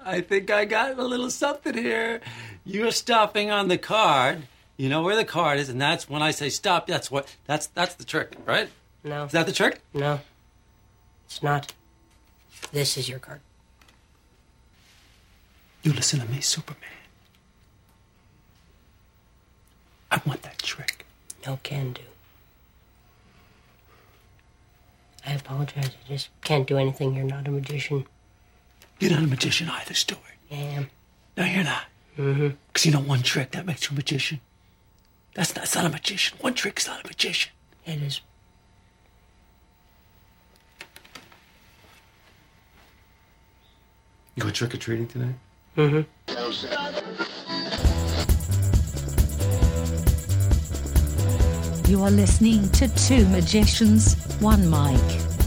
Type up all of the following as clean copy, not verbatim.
I think I got a little something here. You're stopping on the card. You know where the card is, and that's when I say stop. That's the trick, right? No. Is that the trick? No. It's not. This is your card. You listen to me, Superman. I want that trick. No can do. I apologize. I just can't do anything. You're not a magician. You're not a magician either, Stuart. I am. No, you're not. Mm-hmm. Because you know one trick that makes you a magician? That's not a magician. One trick's not a magician. It is. You go trick-or-treating tonight? Mm-hmm. You are listening to Two Magicians, One Mic.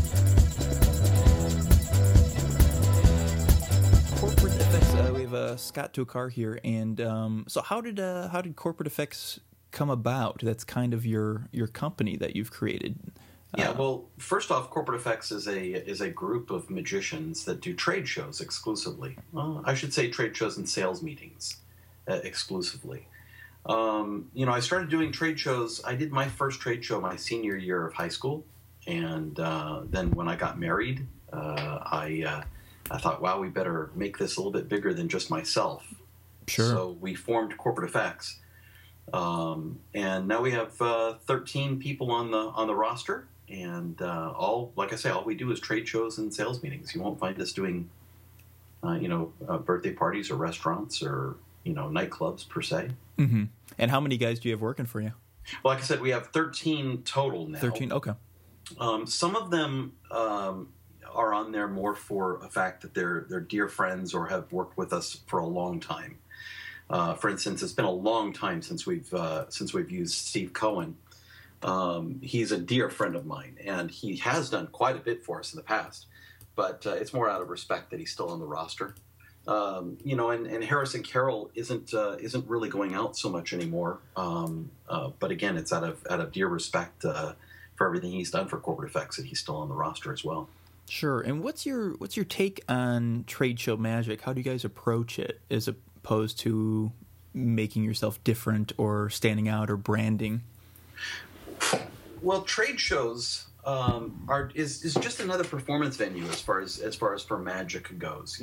Corporate Effects. We have Scott Tokar here, and so how did Corporate Effects come about? That's kind of your company that you've created. Yeah, well, first off, Corporate Effects is a group of magicians that do trade shows exclusively. Well, I should say trade shows and sales meetings exclusively. I started doing trade shows. I did my first trade show my senior year of high school, and then when I got married, I thought, wow, we better make this a little bit bigger than just myself. Sure. So we formed Corporate Effects, and now we have 13 people on the roster. And all we do is trade shows and sales meetings. You won't find us doing, birthday parties or restaurants or, nightclubs per se. Mm-hmm. And how many guys do you have working for you? Well, like I said, we have 13 total now. 13, okay. Some of them are on there more for a fact that they're dear friends or have worked with us for a long time. For instance, it's been a long time since we've used Steve Cohen. He's a dear friend of mine, and he has done quite a bit for us in the past, but it's more out of respect that he's still on the roster. And Harrison Carroll isn't really going out so much anymore. But again, it's out of dear respect for everything he's done for Corporate Effects that he's still on the roster as well. Sure. And what's your take on trade show magic? How do you guys approach it as opposed to making yourself different or standing out or branding? Well, trade shows is just another performance venue as far as for magic goes.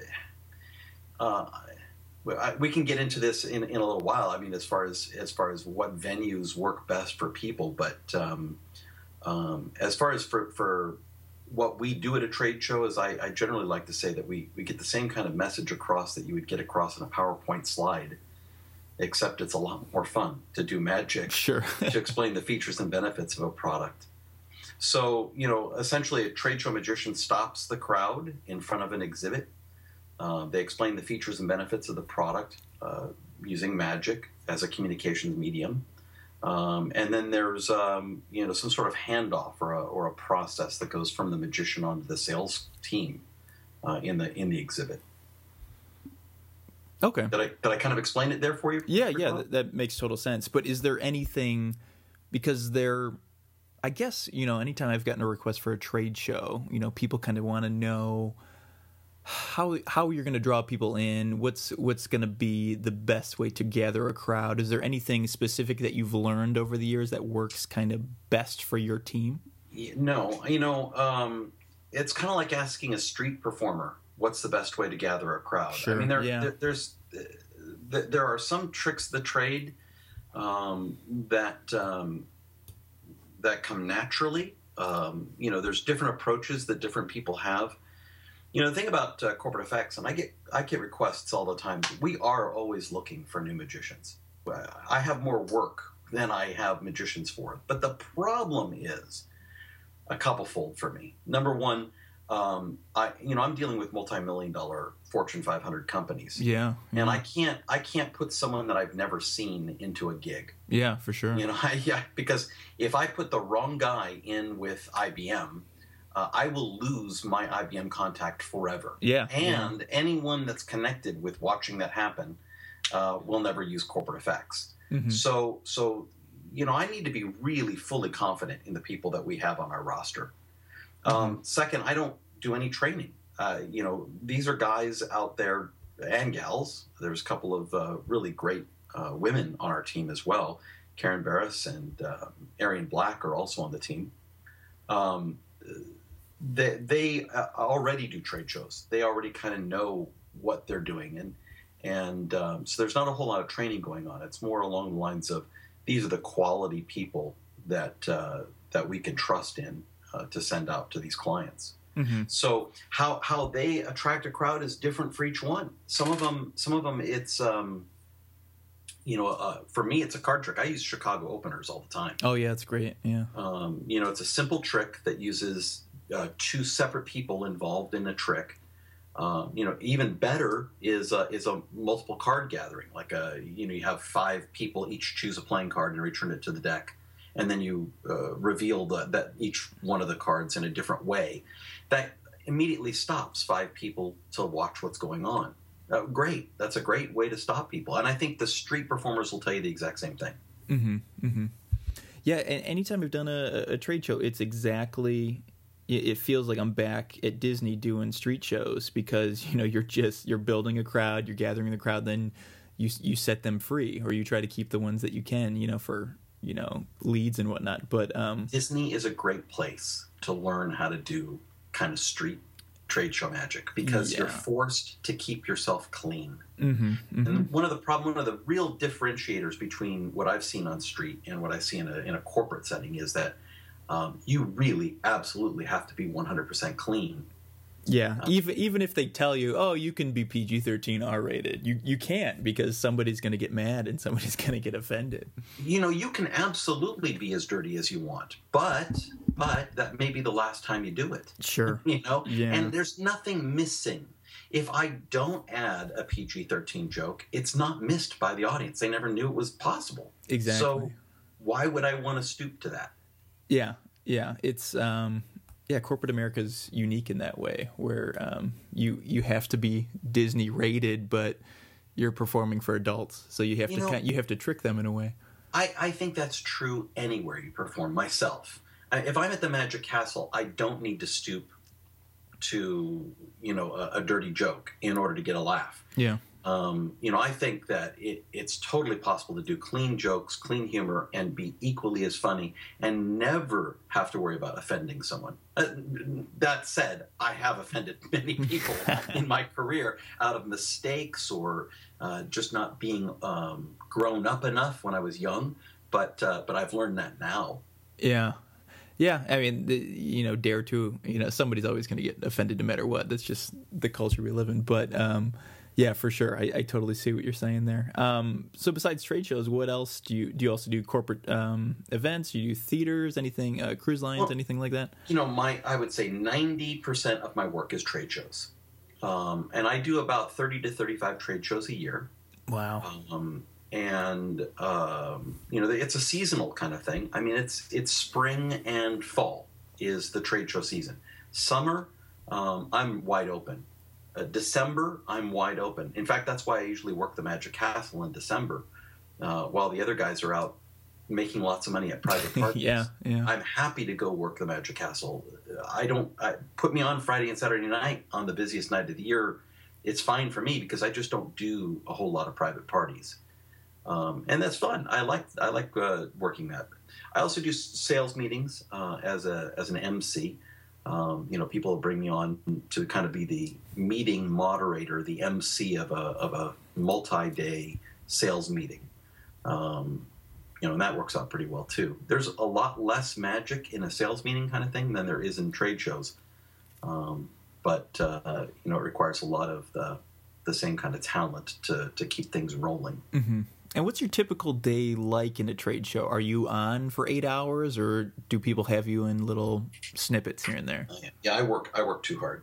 We can get into this in a little while. I mean, as far as what venues work best for people, but as far as for what we do at a trade show is I generally like to say that we get the same kind of message across that you would get across in a PowerPoint slide, except it's a lot more fun to do magic. Sure. To explain the features and benefits of a product. So, essentially a trade show magician stops the crowd in front of an exhibit. They explain the features and benefits of the product using magic as a communications medium. And then there's, some sort of handoff or a process that goes from the magician onto the sales team in the exhibit. Okay. Did I kind of explain it there for you? Yeah, that makes total sense. But is there anything, because I guess, anytime I've gotten a request for a trade show, people kind of want to know how you're going to draw people in, what's going to be the best way to gather a crowd. Is there anything specific that you've learned over the years that works kind of best for your team? No, it's kind of like asking a street performer, what's the best way to gather a crowd? Sure. I mean, there are some tricks of the trade that come naturally. There's different approaches that different people have. The thing about Corporate Effects, and I get requests all the time. We are always looking for new magicians. I have more work than I have magicians for. But the problem is a couple-fold for me. Number one, I'm dealing with multi-million-dollar Fortune 500 companies. Yeah. And I can't put someone that I've never seen into a gig. Yeah, for sure. Because if I put the wrong guy in with IBM, I will lose my IBM contact forever. Yeah. And anyone that's connected with watching that happen will never use Corporate Effects. Mm-hmm. So I need to be really fully confident in the people that we have on our roster. Second, I don't do any training. these are guys out there and gals. There's a couple of really great women on our team as well. Karen Barris and Arian Black are also on the team. They already do trade shows. They already kind of know what they're doing, and so there's not a whole lot of training going on. It's more along the lines of these are the quality people that we can trust in to send out to these clients. Mm-hmm. So how they attract a crowd is different for each one. Some of them it's for me it's a card trick. I use Chicago openers all the time. Oh yeah, it's great. Yeah. It's a simple trick that uses two separate people involved in a trick. Even better is a multiple card gathering. Like you have 5 people each choose a playing card and return it to the deck, and then you reveal that each one of the cards in a different way. That immediately stops 5 people to watch what's going on. Great, that's a great way to stop people, and I think the street performers will tell you the exact same thing. Mm-hmm. Mm-hmm. Yeah, and anytime I've done a trade show, it's exactly. It feels like I'm back at Disney doing street shows because you're building a crowd, you're gathering the crowd, then you set them free, or you try to keep the ones that you can, for leads and whatnot. But Disney is a great place to learn how to do kind of street trade show magic because you're forced to keep yourself clean. Mm-hmm, mm-hmm. And one of the real differentiators between what I've seen on street and what I see in a corporate setting is that you really absolutely have to be 100% clean. Yeah, even if they tell you, oh, you can be PG-13 R-rated, you can't because somebody's going to get mad and somebody's going to get offended. You can absolutely be as dirty as you want, but that may be the last time you do it. Sure. Yeah. And there's nothing missing. If I don't add a PG-13 joke, it's not missed by the audience. They never knew it was possible. Exactly. So why would I want to stoop to that? Yeah. It's corporate America's unique in that way, where you have to be Disney rated, but you're performing for adults, so you have you have to trick them in a way. I think that's true anywhere you perform. Myself, if I'm at the Magic Castle, I don't need to stoop to a dirty joke in order to get a laugh. Yeah. I think that it's totally possible to do clean jokes, clean humor, and be equally as funny and never have to worry about offending someone. That said, I have offended many people in my career out of mistakes or just not being grown up enough when I was young. But I've learned that now. Yeah. Yeah, I mean, dare to, somebody's always going to get offended no matter what. That's just the culture we live in. But yeah, for sure. I totally see what you're saying there. So besides trade shows, what else do you also do corporate events? Do you do theaters, anything, cruise lines, anything like that? I would say 90% of my work is trade shows. And I do about 30 to 35 trade shows a year. Wow. It's a seasonal kind of thing. I mean, it's spring and fall is the trade show season. Summer, I'm wide open. December, I'm wide open. In fact, that's why I usually work the Magic Castle in December, while the other guys are out making lots of money at private parties. Yeah. I'm happy to go work the Magic Castle. Put me on Friday and Saturday night on the busiest night of the year. It's fine for me because I just don't do a whole lot of private parties. And that's fun. I like working that. I also do sales meetings as an MC. People bring me on to kind of be the meeting moderator, the MC of a multi-day sales meeting. And that works out pretty well too. There's a lot less magic in a sales meeting kind of thing than there is in trade shows. But it requires a lot of the same kind of talent to keep things rolling. Mm-hmm. And what's your typical day like in a trade show? Are you on for 8 hours, or do people have you in little snippets here and there? Yeah, I work too hard.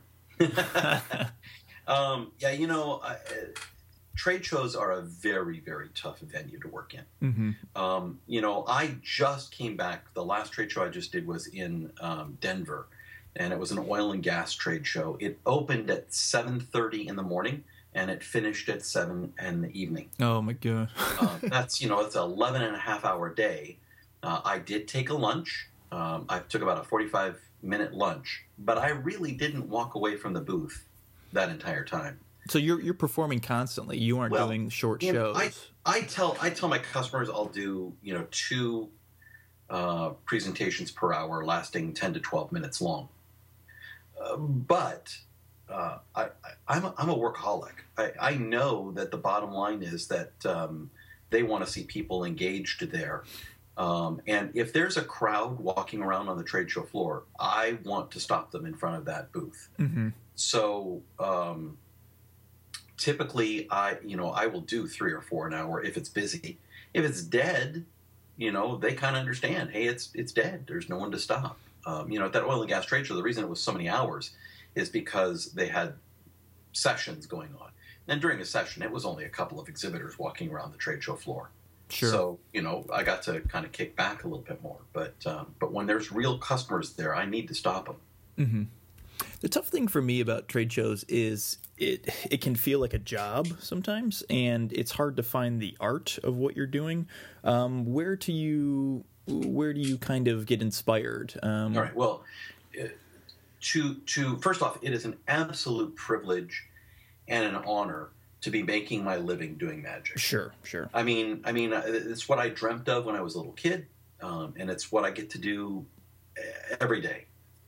Trade shows are a very, very tough venue to work in. Mm-hmm. I just came back. The last trade show I just did was in Denver, and it was an oil and gas trade show. It opened at 7:30 in the morning, and it finished at 7 in the evening. Oh my God. It's an 11 and a half hour day. I did take a lunch. I took about a 45 30-minute lunch, but I really didn't walk away from the booth that entire time. So you're performing constantly. You aren't doing short shows. I tell my customers I'll do 2 presentations per hour, lasting 10 to 12 minutes long. But I'm a workaholic. I know that the bottom line is that they want to see people engaged there. And if there's a crowd walking around on the trade show floor, I want to stop them in front of that booth. Mm-hmm. So typically, I will do 3 or 4 an hour if it's busy. If it's dead, they kind of understand. Hey, it's dead. There's no one to stop. At that oil and gas trade show, the reason it was so many hours is because they had sessions going on. And during a session, it was only a couple of exhibitors walking around the trade show floor. Sure. So, I got to kind of kick back a little bit more. But when there's real customers there, I need to stop them. Mm-hmm. The tough thing for me about trade shows is it can feel like a job sometimes, and it's hard to find the art of what you're doing. Where do you kind of get inspired? All right. Well, to first off, it is an absolute privilege and an honor to be making my living doing magic. Sure. I mean, it's what I dreamt of when I was a little kid, and it's what I get to do every day.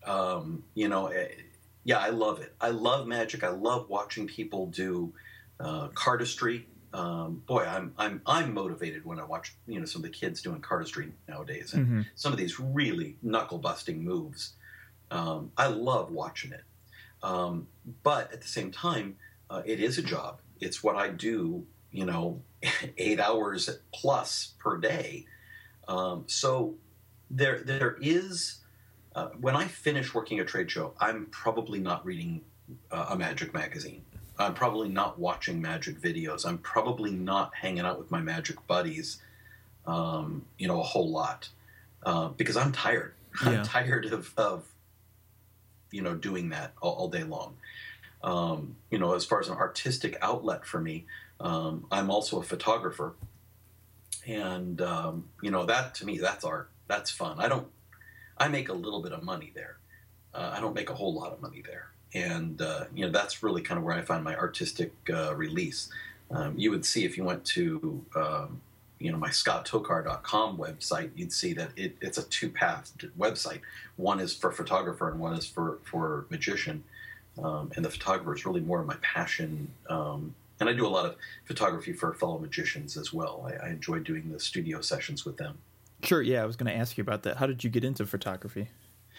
I love it. I love magic. I love watching people do cardistry. I'm motivated when I watch some of the kids doing cardistry nowadays, and some of these really knuckle busting moves. I love watching it, but at the same time, it is a job. It's what I do, 8 hours plus per day. So there is. When I finish working a trade show, I'm probably not reading a magic magazine. I'm probably not watching magic videos. I'm probably not hanging out with my magic buddies, a whole lot, because I'm tired. Yeah. I'm tired of doing that all day long. As far as an artistic outlet for me, I'm also a photographer, and that to me, that's art. That's fun. I make a little bit of money there. I don't make a whole lot of money there. And, that's really kind of where I find my artistic release. You would see if you went to, my scotttokar.com website, you'd see that it's a 2-path website. One is for photographer and one is for magician. And the photographer is really more of my passion. And I do a lot of photography for fellow magicians as well. I enjoy doing the studio sessions with them. Sure, yeah, I was going to ask you about that. How did you get into photography?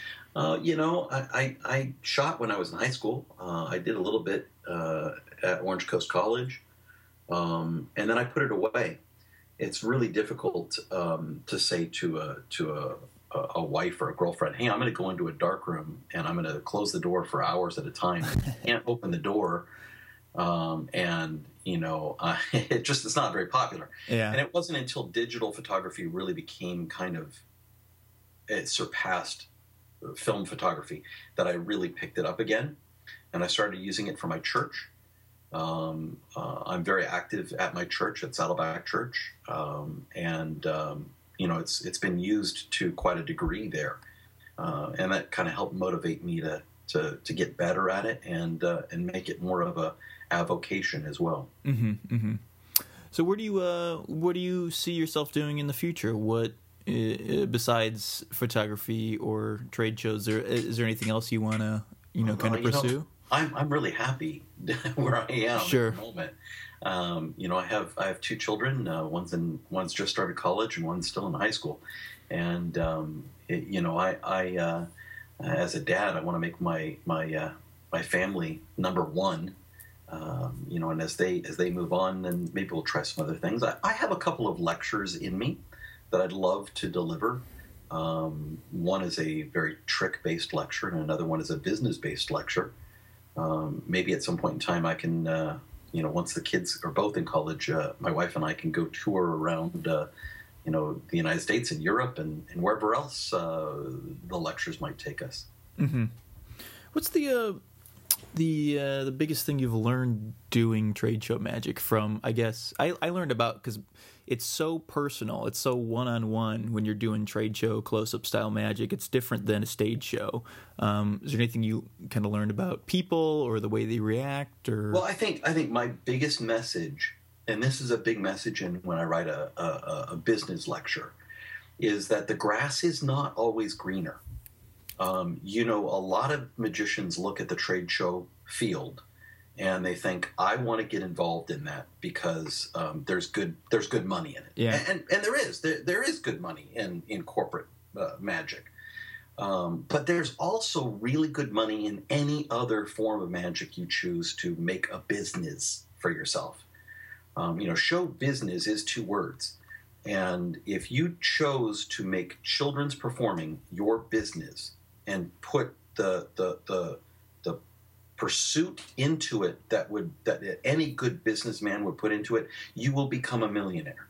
I shot when I was in high school. I did a little bit at Orange Coast College, and then I put it away. It's really difficult to say to a wife or a girlfriend, "Hey, I'm going to go into a dark room and I'm going to close the door for hours at a time. I can't open the door." It's not very popular. Yeah. And it wasn't until digital photography really became it surpassed film photography that I really picked it up again. And I started using it for my church. I'm very active at my church, at Saddleback Church. It's been used to quite a degree there. And that kind of helped motivate me to get better at it and make it more of a avocation as well. Mm-hmm, mm-hmm. So what do you see yourself doing in the future? What besides photography or trade shows? Is there anything else you want to kind of pursue? I'm really happy where I am at the moment. I have 2 children. One's just started college and one's still in high school. And I as a dad, I want to make my family number one. And as they move on, then maybe we'll try some other things. I have a couple of lectures in me that I'd love to deliver. One is a very trick-based lecture, and another one is a business-based lecture. Maybe at some point in time I can, once the kids are both in college, my wife and I can go tour around, the United States and Europe and wherever else the lectures might take us. Mm-hmm. What's the biggest thing you've learned doing trade show magic from? I guess I learned about, because it's so personal, it's so one-on-one when you're doing trade show close-up style magic. It's different than a stage show. Is there anything you kind of learned about people or the way they react? Or Well, I think my biggest message, and this is a big message in when I write a business lecture, is that the grass is not always greener. You know, a lot of magicians look at the trade show field and they think, I want to get involved in that because there's good money in it. Yeah. And there is good money in corporate magic. But there's also really good money in any other form of magic you choose to make a business for yourself. You know, show business is 2 words. And if you chose to make children's performing your business and put the pursuit into it that any good businessman would put into it, you will become a millionaire.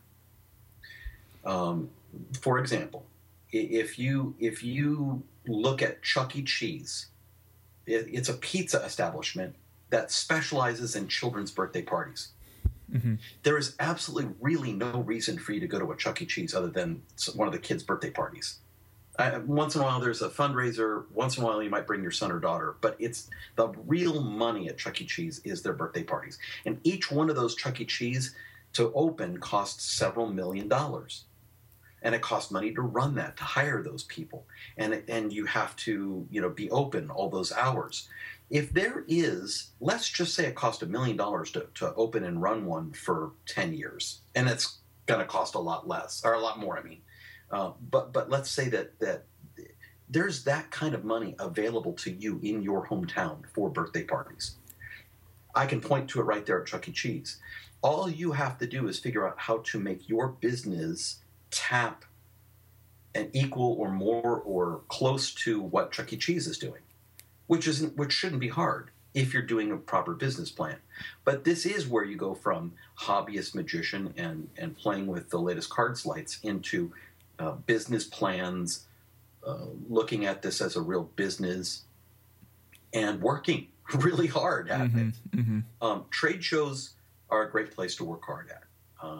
For example, if you look at Chuck E. Cheese, it's a pizza establishment that specializes in children's birthday parties. Mm-hmm. There is absolutely really no reason for you to go to a Chuck E. Cheese other than one of the kids' birthday parties. Once in a while there's a fundraiser, once in a while you might bring your son or daughter, but it's the real money at Chuck E. Cheese is their birthday parties. And each one of those Chuck E. Cheese to open costs several $1 million. And it costs money to run that, to hire those people. And you have to, you know, be open all those hours. If there is, let's just say it cost $1 million to open and run one for 10 years, and it's going to cost a lot less, or a lot more, I mean. But let's say that there's that kind of money available to you in your hometown for birthday parties. I can point to it right there at Chuck E. Cheese. All you have to do is figure out how to make your business tap an equal or more or close to what Chuck E. Cheese is doing, which shouldn't be hard if you're doing a proper business plan. But this is where you go from hobbyist magician and playing with the latest card sleights into business plans, looking at this as a real business, and working really hard at it. Mm-hmm. Trade shows are a great place to work hard at,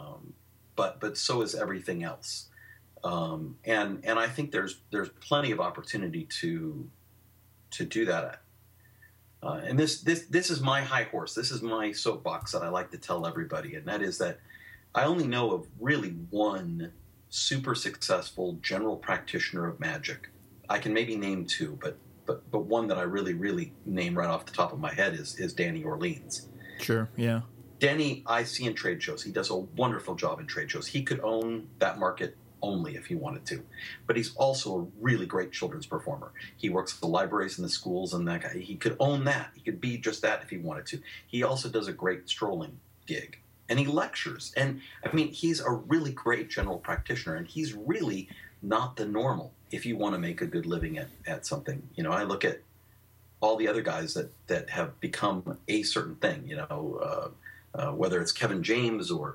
but so is everything else. And I think there's plenty of opportunity to do that. And this is my high horse. This is my soapbox that I like to tell everybody, and that is that I only know of really one super successful general practitioner of magic. I can maybe name 2, but one that I really name right off the top of my head is Danny Orleans. Sure, yeah. Danny, I see in trade shows. He does a wonderful job in trade shows. He could own that market only if he wanted to. But he's also a really great children's performer. He works at the libraries and the schools, and that guy, he could own that. He could be just that if he wanted to. He also does a great strolling gig. And he lectures. And, I mean, he's a really great general practitioner, and he's really not the normal if you want to make a good living at something. You know, I look at all the other guys that have become a certain thing, you know, whether it's Kevin James or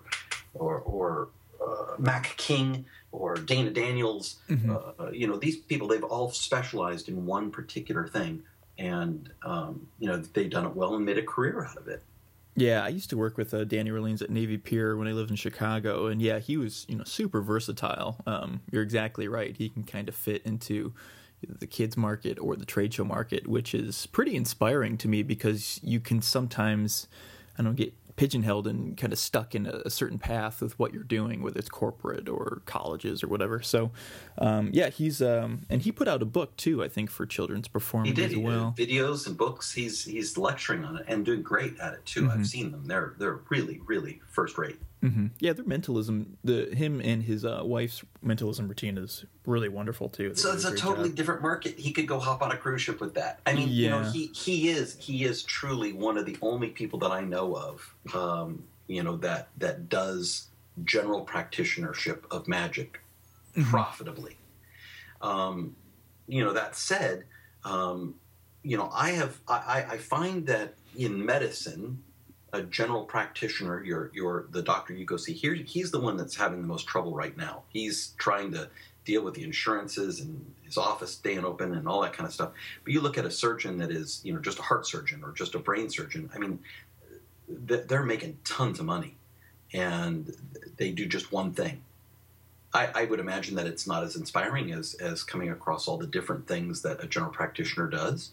Mac King or Dana Daniels. Mm-hmm. You know, these people, they've all specialized in one particular thing. And, you know, they've done it well and made a career out of it. Yeah, I used to work with Danny Orleans at Navy Pier when I lived in Chicago, and yeah, he was, you know, super versatile. You're exactly right. He can kind of fit into the kids market or the trade show market, which is pretty inspiring to me because you can sometimes, I don't know, get pigeonholed and kind of stuck in a certain path with what you're doing, whether it's corporate or colleges or whatever. So, yeah, he's and he put out a book too, I think, for children's performing as well. He did videos and books. He's lecturing on it and doing great at it too. Mm-hmm. I've seen them. They're really first rate. Mm-hmm. Yeah, their mentalism, him and his wife's mentalism routine is really wonderful too. So it's a totally different market. He could go hop on a cruise ship with that. I mean, you know, he is truly one of the only people that I know of, you know, that does general practitionership of magic profitably. You know, that said, you know, I find that in medicine, a general practitioner, the doctor you go see here, he's the one that's having the most trouble right now. He's trying to deal with the insurances and his office staying open and all that kind of stuff. But you look at a surgeon that is, just a heart surgeon or just a brain surgeon. I mean, they're making tons of money, and they do just one thing. I would imagine that it's not as inspiring as coming across all the different things that a general practitioner does.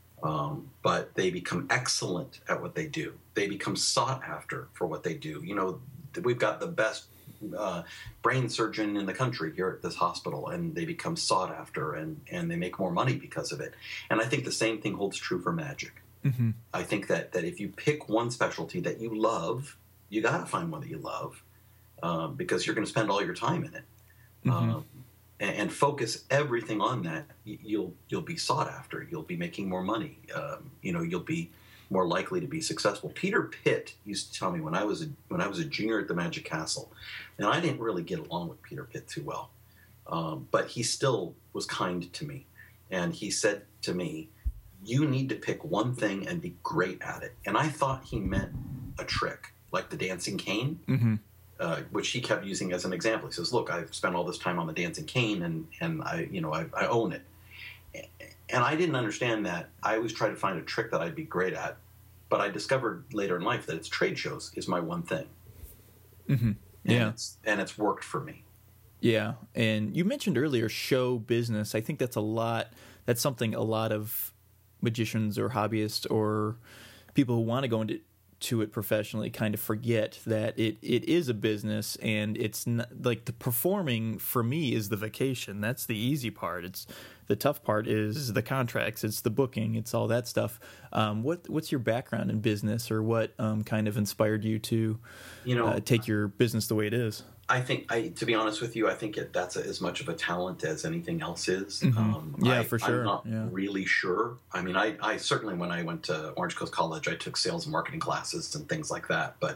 But they become excellent at what they do. They become sought after for what they do. We've got the best brain surgeon in the country here at this hospital, and they become sought after, and they make more money because of it. And I think the same thing holds true for magic. Mm-hmm. I think that if you pick one specialty that you love, you got to find one that you love, because you're going to spend all your time in it. Mm-hmm. And focus everything on that. You'll be sought after. You'll be making more money. You'll be more likely to be successful. Peter Pitt used to tell me when I was a junior at the Magic Castle, and I didn't really get along with Peter Pitt too well, but he still was kind to me, and he said to me, "You need to pick one thing and be great at it." And I thought he meant a trick, like the dancing cane. Mm-hmm. Which he kept using as an example. He says, "Look, I've spent all this time on the dancing cane, and I own it." And I didn't understand that. I always tried to find a trick that I'd be great at, but I discovered later in life that it's trade shows is my one thing. Mm-hmm. Yeah, and it's worked for me. Yeah, and you mentioned earlier show business. I think that's something a lot of magicians or hobbyists or people who want to go into it professionally kind of forget that it is a business, and it's not like the performing for me is the vacation. That's the easy part. It's the tough part is the contracts, it's the booking, it's all that stuff. What's your background in business, or what kind of inspired you to take your business the way it is? I think, to be honest with you, I think that's as much of a talent as anything else is. Mm-hmm. For sure. I'm not really sure. I mean, I certainly, when I went to Orange Coast College, I took sales and marketing classes and things like that. But,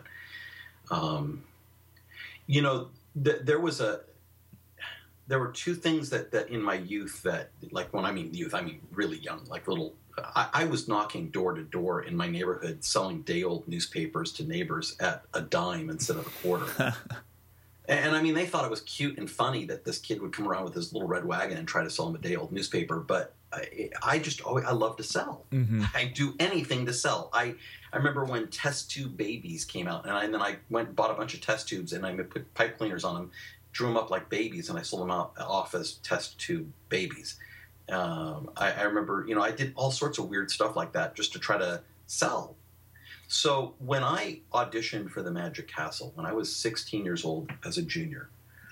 there were two things that in my youth that, like, when I mean youth, I mean really young, like little. I was knocking door to door in my neighborhood, selling day-old newspapers to neighbors at a dime instead of a quarter. And I mean, they thought it was cute and funny that this kid would come around with his little red wagon and try to sell them a day-old newspaper. But I love to sell. Mm-hmm. I do anything to sell. I remember when test tube babies came out, and then I went and bought a bunch of test tubes, and I put pipe cleaners on them, drew them up like babies, and I sold them off as test tube babies. I remember, I did all sorts of weird stuff like that just to try to sell. So when I auditioned for the Magic Castle, when I was 16 years old as a junior,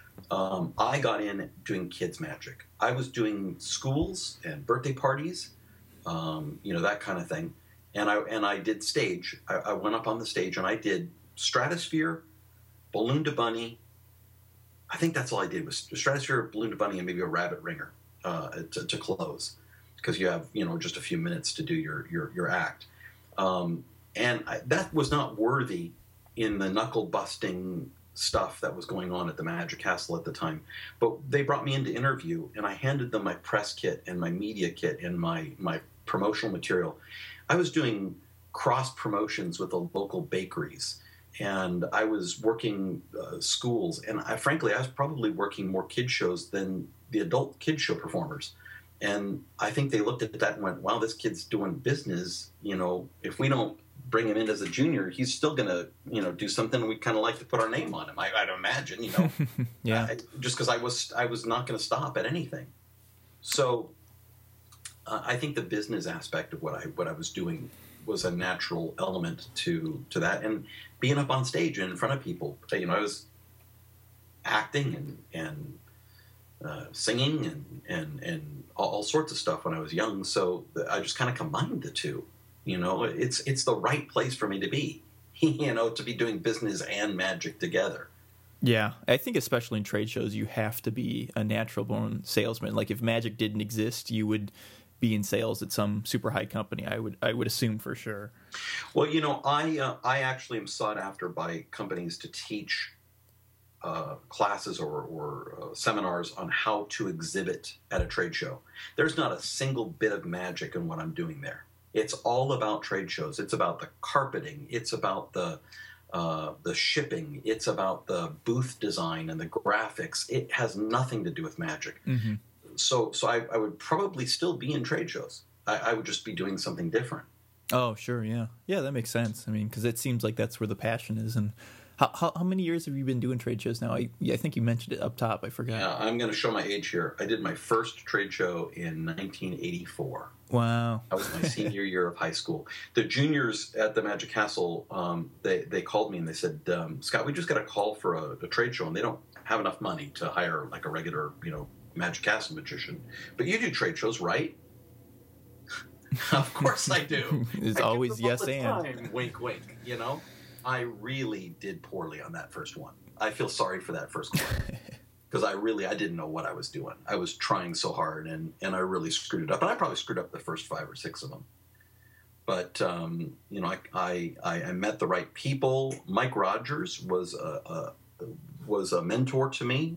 I got in doing kids magic. I was doing schools and birthday parties, that kind of thing. And I did stage. I went up on the stage and I did Stratosphere, Balloon to Bunny. I think that's all I did was Stratosphere, Balloon to Bunny, and maybe a Rabbit Ringer to close, because you have just a few minutes to do your act. And that was not worthy in the knuckle-busting stuff that was going on at the Magic Castle at the time. But they brought me in to interview, and I handed them my press kit and my media kit and my promotional material. I was doing cross-promotions with the local bakeries, and I was working schools. And frankly, I was probably working more kid shows than the adult kid show performers. And I think they looked at that and went, wow, this kid's doing business. If we don't bring him in as a junior, he's still going to, do something. We kind of like to put our name on him. I'd imagine, Yeah. Just because I was not going to stop at anything. So I think the business aspect of what I was doing was a natural element to that. And being up on stage and in front of people, I was acting and singing and all sorts of stuff when I was young. So I just kind of combined the two. It's the right place for me to be, to be doing business and magic together. Yeah, I think especially in trade shows, you have to be a natural-born salesman. Like if magic didn't exist, you would be in sales at some super high company. I would assume for sure. Well, I actually am sought after by companies to teach classes or seminars on how to exhibit at a trade show. There's not a single bit of magic in what I'm doing there. It's all about trade shows. It's about the carpeting. It's about the the shipping. It's about the booth design and the graphics. It has nothing to do with magic. Mm-hmm. So I would probably still be in trade shows. I would just be doing something different. Oh, sure, yeah. Yeah, that makes sense. I mean, because it seems like that's where the passion is. And how many years have you been doing trade shows now? I think you mentioned it up top. I forgot. Yeah, I'm going to show my age here. I did my first trade show in 1984. Wow. That was my senior year of high school. The juniors at the Magic Castle, they called me and they said, Scott, we just got a call for a trade show, and they don't have enough money to hire like a regular, Magic Castle magician. But you do trade shows, right? Of course I do. It's always yes and. Time. Wink, wink. I really did poorly on that first one. I feel sorry for that first one because I didn't know what I was doing. I was trying so hard, and I really screwed it up. And I probably screwed up the first 5 or 6 of them. But I met the right people. Mike Rogers was a mentor to me,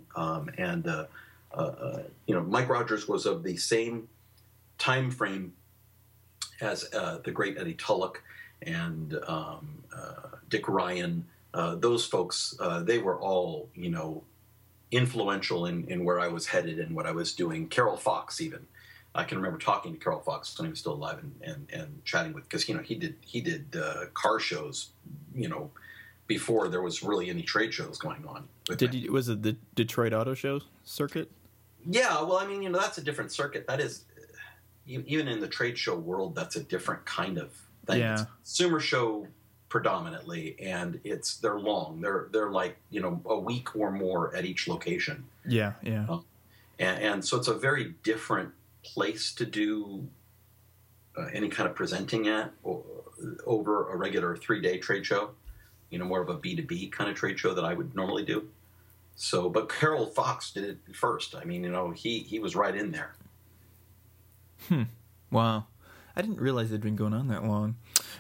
Mike Rogers was of the same time frame as the great Eddie Tulloch and Dick Ryan. Those folks, they were all, influential in where I was headed and what I was doing. Carol Fox, even. I can remember talking to Carol Fox when he was still alive and chatting with, because, he did car shows, before there was really any trade shows going on. Was it the Detroit Auto Show circuit? Yeah, well, I mean, that's a different circuit. That is, even in the trade show world, that's a different kind of thing. Yeah. It's a consumer show predominantly, and they're long. They're like, a week or more at each location. Yeah, yeah. And so it's a very different place to do any kind of presenting at over a regular 3-day trade show. More of a B2B kind of trade show that I would normally do. So, but Carol Fox did it first. I mean, he was right in there. Wow. I didn't realize it'd been going on that long.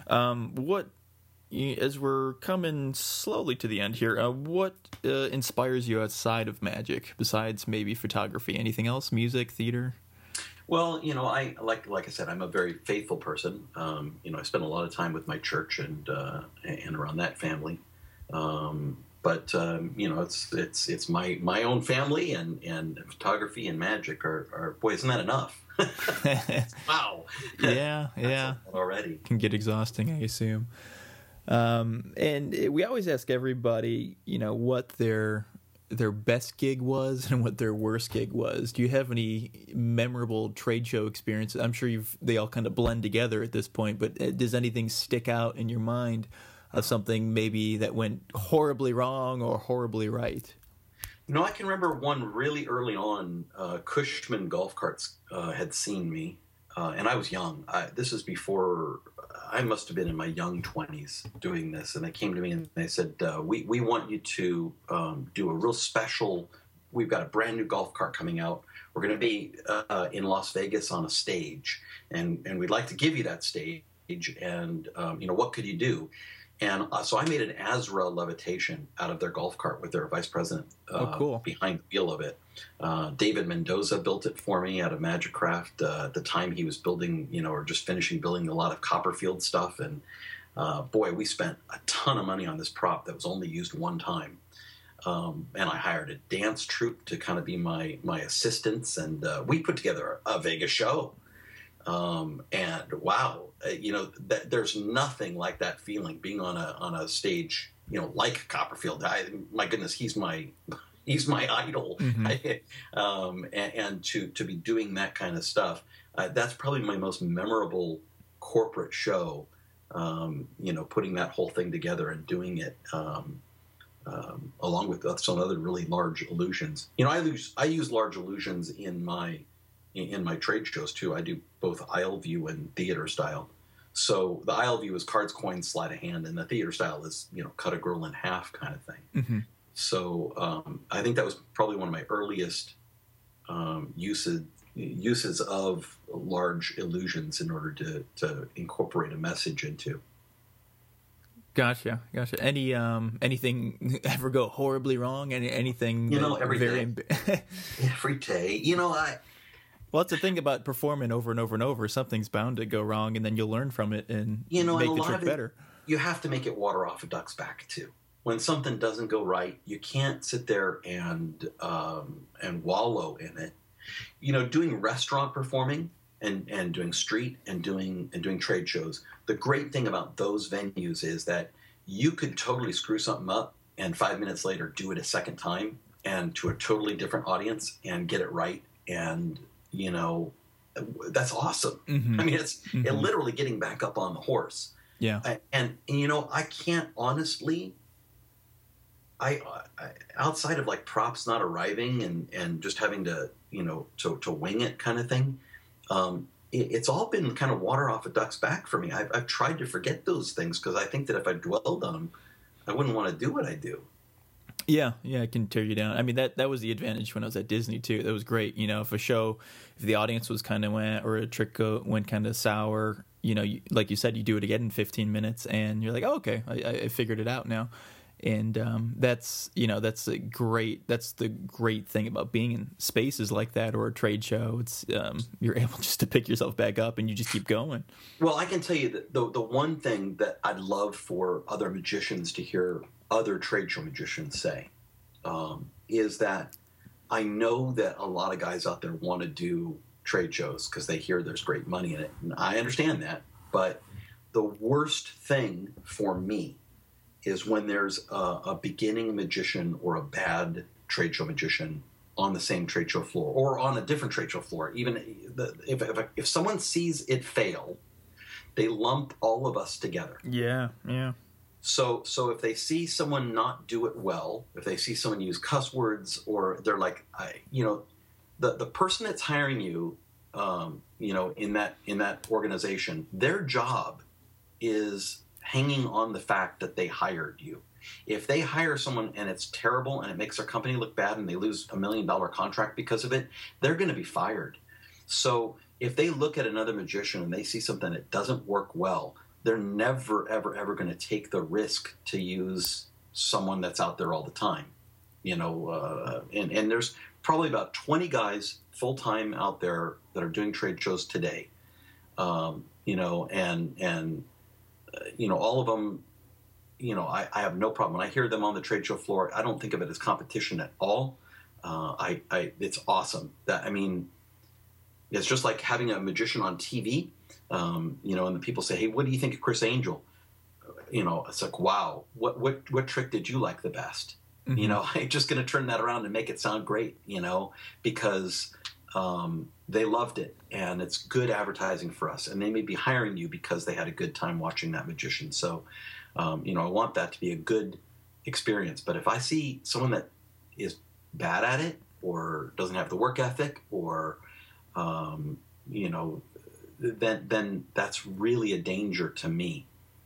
As we're coming slowly to the end here, what inspires you outside of magic, besides maybe photography? Anything else? Music, theater? Well, I like I said, I'm a very faithful person. I spend a lot of time with my church and around that family. But it's my own family, and photography and magic are boy, isn't that enough? Wow. Yeah. Already can get exhausting, I assume. And we always ask everybody, what their best gig was and what their worst gig was. Do you have any memorable trade show experiences? I'm sure they all kind of blend together at this point, but does anything stick out in your mind of something maybe that went horribly wrong or horribly right? I can remember one really early on. Cushman Golf Carts had seen me, and I was young. This is before I must have been in my young 20s doing this, and they came to me and they said, we want you to do a real special. We've got a brand new golf cart coming out. We're going to be in Las Vegas on a stage, and we'd like to give you that stage, and what could you do? And so I made an Azra levitation out of their golf cart with their vice president cool. behind the wheel of it. David Mendoza built it for me out of Magic Craft. At the time he was building, or just finishing building a lot of Copperfield stuff. And boy, we spent a ton of money on this prop that was only used one time. And I hired a dance troupe to kind of be my assistants. And we put together a Vegas show. And wow, there's nothing like that feeling being on a stage, like Copperfield. My goodness, he's my idol. Mm-hmm. And to be doing that kind of stuff, that's probably my most memorable corporate show. Putting that whole thing together and doing it, along with some other really large illusions. I use large illusions in my trade shows too. I do both aisle view and theater style. So the aisle view is cards, coins, sleight of hand, and the theater style is cut a girl in half kind of thing. Mm-hmm. So I think that was probably one of my earliest uses of large illusions in order to incorporate a message into. Gotcha. Any anything ever go horribly wrong? Anything? Every day. Every day. Well, that's the thing about performing over and over and over. Something's bound to go wrong, and then you'll learn from it and make the trick better. you have to make it water off a duck's back too. When something doesn't go right, you can't sit there and wallow in it. You know, doing restaurant performing and doing street and doing trade shows. The great thing about those venues is that you could totally screw something up and 5 minutes later do it a second time and to a totally different audience and get it right. And, you know, that's awesome. I mean, it's it literally getting back up on the horse. Yeah. And you know, I can't honestly, I outside of like props not arriving and just having to, you know, to wing it kind of thing, it's all been kind of water off a duck's back for me. I've tried to forget those things because I think that if I dwelled on them, I wouldn't want to do what I do. Yeah, it can tear you down. I mean, that was the advantage when I was at Disney too. That was great. You know, if the audience was kind of went or a trick went kind of sour, you know, like you said, you do it again in 15 minutes, and you're like, oh, okay, I figured it out now. And that's the great thing about being in spaces like that or a trade show. It's you're able just to pick yourself back up and you just keep going. Well, I can tell you that the one thing that I'd love for other magicians to hear other trade show magicians say is that I know that a lot of guys out there want to do trade shows because they hear there's great money in it, and I understand that. But the worst thing for me is when there's a beginning magician or a bad trade show magician on the same trade show floor or on a different trade show floor. Even if someone sees it fail, they lump all of us together. Yeah. So if they see someone not do it well, if they see someone use cuss words, or they're like, the person that's hiring you, you know, in that organization, their job is hanging on the fact that they hired you. If they hire someone and it's terrible and it makes their company look bad and they lose $1 million contract because of it, they're going to be fired. So if they look at another magician and they see something that doesn't work well, they're never, ever, ever going to take the risk to use someone that's out there all the time. You know, and there's probably about 20 guys full-time out there that are doing trade shows today. You know, and you know, all of them, you know, I have no problem. When I hear them on the trade show floor, I don't think of it as competition at all. It's awesome. I mean, it's just like having a magician on TV, you know, and the people say, hey, what do you think of Criss Angel? You know, it's like, wow, what trick did you like the best? Mm-hmm. You know, I'm just going to turn that around and make it sound great, you know, because they loved it and it's good advertising for us. And they may be hiring you because they had a good time watching that magician. So, you know, I want that to be a good experience. But if I see someone that is bad at it or doesn't have the work ethic or, you know, then that's really a danger to me.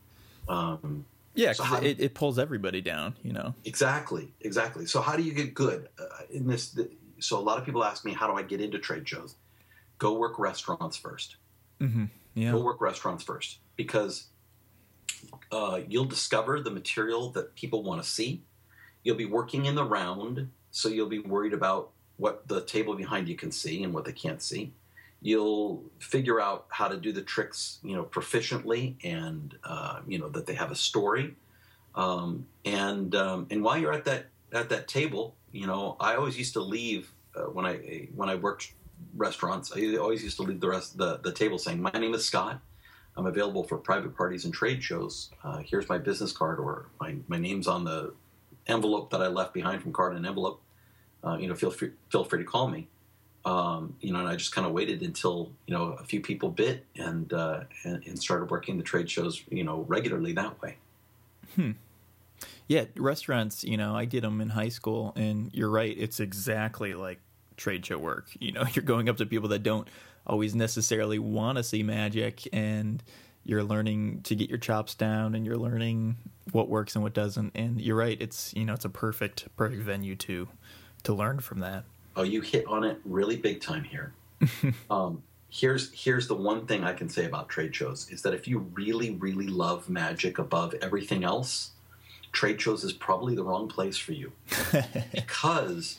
Yeah, because it pulls everybody down, you know. Exactly. So how do you get good in this? So a lot of people ask me, how do I get into trade shows? Go work restaurants first. Mm-hmm. Yeah. Go work restaurants first because you'll discover the material that people want to see. You'll be working in the round, so you'll be worried about what the table behind you can see and what they can't see. You'll figure out how to do the tricks, you know, proficiently, and you know that they have a story. And while you're at that table, you know, I always used to leave when I worked restaurants. I always used to leave the table saying, "My name is Scott. I'm available for private parties and trade shows. Here's my business card, or my name's on the envelope that I left behind from Card and Envelope. You know, feel free to call me." You know, and I just kind of waited until, you know, a few people bit and started working the trade shows, you know, regularly that way. Yeah, restaurants, you know, I did them in high school, and you're right, it's exactly like trade show work. You know, you're going up to people that don't always necessarily want to see magic, and you're learning to get your chops down, and you're learning what works and what doesn't. And you're right, it's, you know, it's a perfect venue to learn from that. Oh, you hit on it really big time here. Here's the one thing I can say about trade shows is that if you really, really love magic above everything else, trade shows is probably the wrong place for you. Because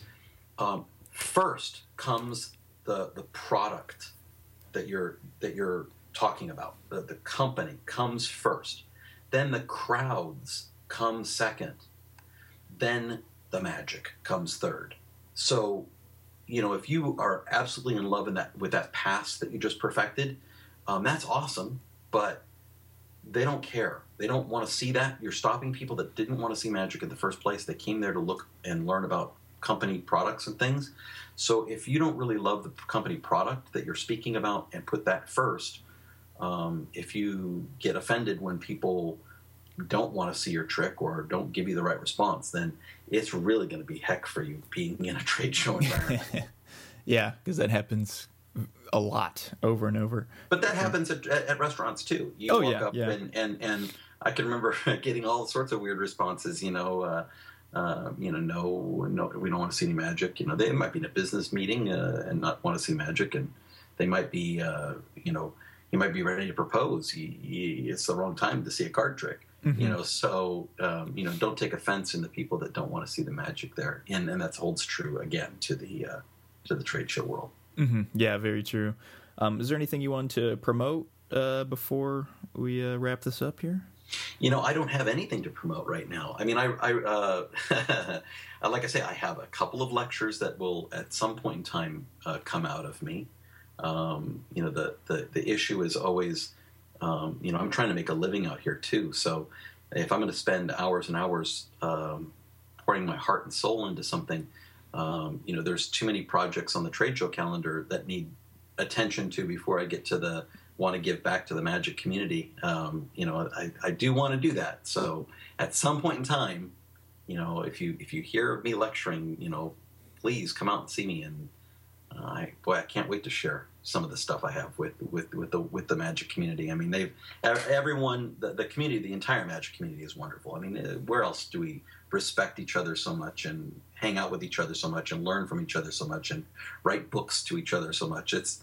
first comes the product that you're talking about. The company comes first. then the crowds come second, then the magic comes third. So, if you are absolutely in love with that pass that you just perfected, that's awesome, but they don't care. They don't want to see that. You're stopping people that didn't want to see magic in the first place. They came there to look and learn about company products and things. So if you don't really love the company product that you're speaking about and put that first, if you get offended when people don't want to see your trick or don't give you the right response, then it's really going to be heck for you being in a trade show environment. Yeah, because that happens a lot over and over. But that happens at restaurants too. You walk up and I can remember getting all sorts of weird responses. No, we don't want to see any magic. They might be in a business meeting and not want to see magic, and they might be, you might be ready to propose. It's the wrong time to see a card trick. Mm-hmm. So don't take offense in the people that don't want to see the magic there, and that holds true again to the trade show world. Mm-hmm. Yeah, very true. Is there anything you want to promote before we wrap this up here? I don't have anything to promote right now. I mean, I like I say, I have a couple of lectures that will at some point in time come out of me. The issue is always, I'm trying to make a living out here too. So if I'm going to spend hours and hours pouring my heart and soul into something, there's too many projects on the trade show calendar that need attention to before I get to want to give back to the magic community. I do want to do that. So at some point in time, if you hear me lecturing, please come out and see me. And I can't wait to share some of the stuff I have with the magic community. I mean, everyone, the community, the entire magic community is wonderful. I mean, where else do we respect each other so much and hang out with each other so much and learn from each other so much and write books to each other so much? It's,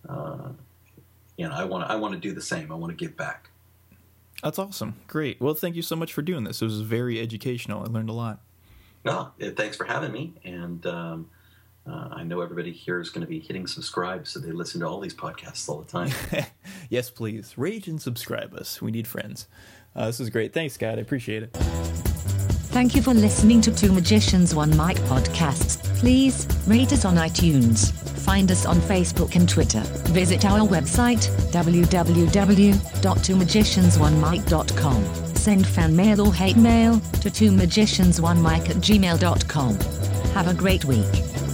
I want to do the same. I want to give back. That's awesome. Great. Well, thank you so much for doing this. It was very educational. I learned a lot. No, thanks for having me. And I know everybody here is going to be hitting subscribe so they listen to all these podcasts all the time. Yes, please. Rate and subscribe us. We need friends. This is great. Thanks, Scott. I appreciate it. Thank you for listening to Two Magicians, One Mic podcasts. Please rate us on iTunes. Find us on Facebook and Twitter. Visit our website, www.twomagiciansonemike.com. Send fan mail or hate mail to twomagiciansonemike@gmail.com. Have a great week.